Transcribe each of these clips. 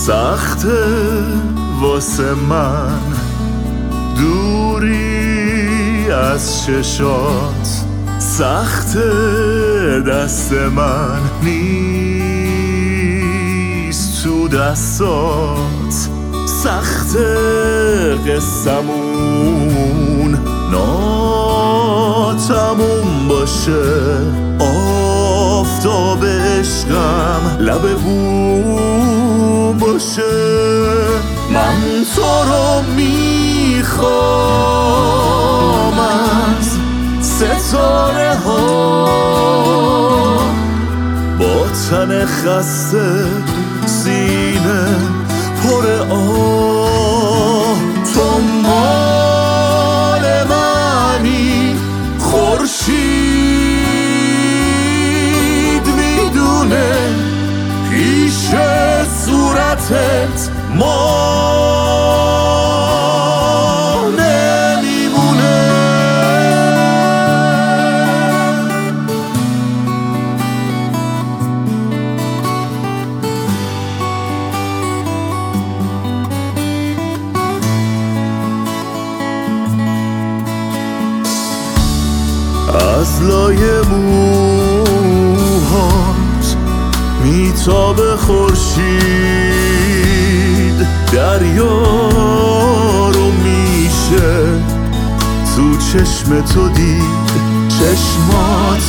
سخته واسه من دوری از چشات، سخته دست من نیست تو دستات، سخته قصمون ناتموم باشه، آفتاب عشقم لب بوم باشه. من تو رو میخوام از ستاره ها، با تن خسته سینه پر آه. تو مال منی، خورشید میدونه پیش صورتت ما نمیمونه. از لای موهات میتابه خورشید، دریا رو میشه تو چشم تو دید. چشمات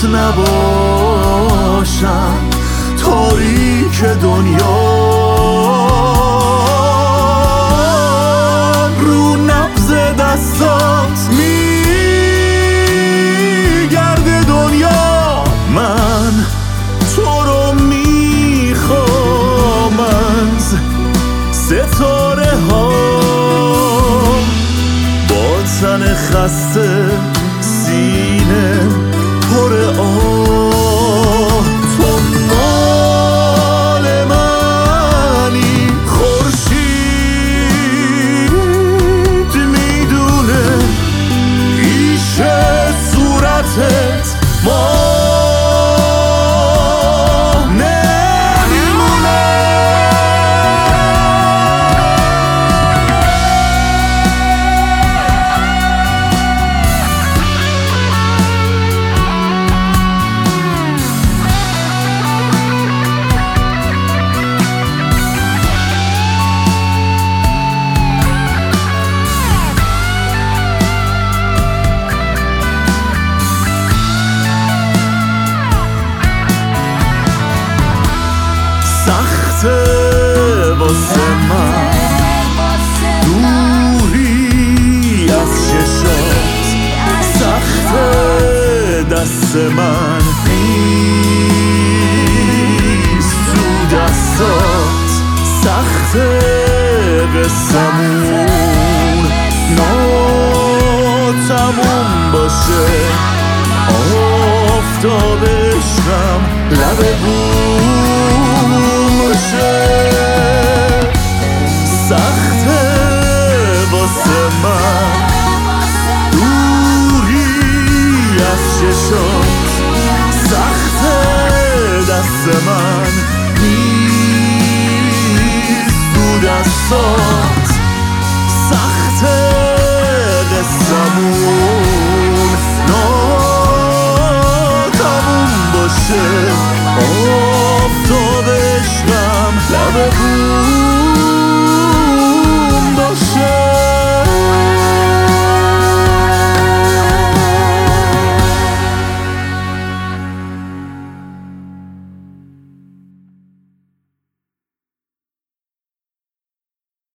نباشن تاریک دنیا، رو نبض دستات میگرده دنیا. من تو رو میخوام از ستاره ها، با تن خسته سینه پر آه. تو مال منی، خورشید میدونه پیش صورتت ما سخته واسه من دوری از چشات، سخته دست من نیست تو دستات، سخته قصمون ناتموم باشه، آفتاب عشقم لب بود